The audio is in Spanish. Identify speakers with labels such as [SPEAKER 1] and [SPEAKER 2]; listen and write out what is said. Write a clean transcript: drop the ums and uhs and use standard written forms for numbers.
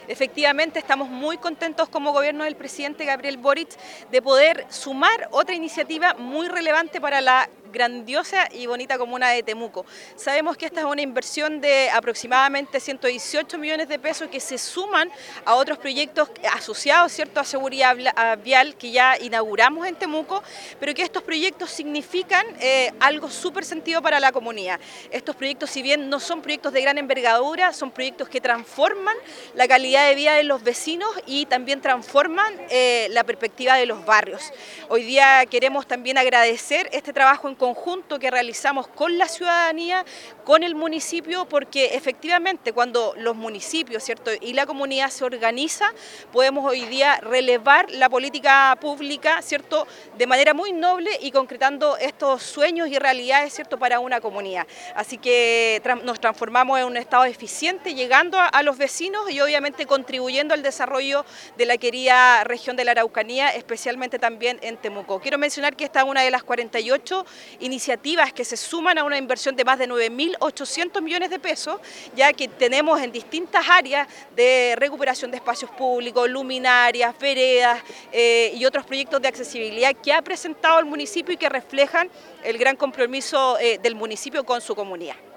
[SPEAKER 1] Efectivamente, estamos muy contentos como gobierno del presidente Gabriel Boric de poder sumar otra iniciativa muy relevante para la grandiosa y bonita comuna de Temuco. Sabemos que esta es una inversión de aproximadamente 118 millones de pesos que se suman a otros proyectos asociados, ¿cierto?, a seguridad vial que ya inauguramos en Temuco, pero que estos proyectos significan algo súper sentido para la comunidad. Estos proyectos, si bien no son proyectos de gran envergadura, son proyectos que transforman la calidad de vida de los vecinos y también transforman la perspectiva de los barrios. Hoy día queremos también agradecer este trabajo en conjunto que realizamos con la ciudadanía, con el municipio, porque efectivamente cuando los municipios, ¿cierto?, y la comunidad se organiza, podemos hoy día relevar la política pública, ¿cierto?, de manera muy noble y concretando estos sueños y realidades, ¿cierto?, para una comunidad. Así que nos transformamos en un Estado eficiente, llegando a los vecinos y obviamente contribuyendo al desarrollo de la querida región de la Araucanía, especialmente también en Temuco. Quiero mencionar que esta es una de las 48 iniciativas que se suman a una inversión de más de 9.800 millones de pesos, ya que tenemos en distintas áreas de recuperación de espacios públicos, luminarias, veredas y otros proyectos de accesibilidad que ha presentado el municipio y que reflejan el gran compromiso del municipio con su comunidad.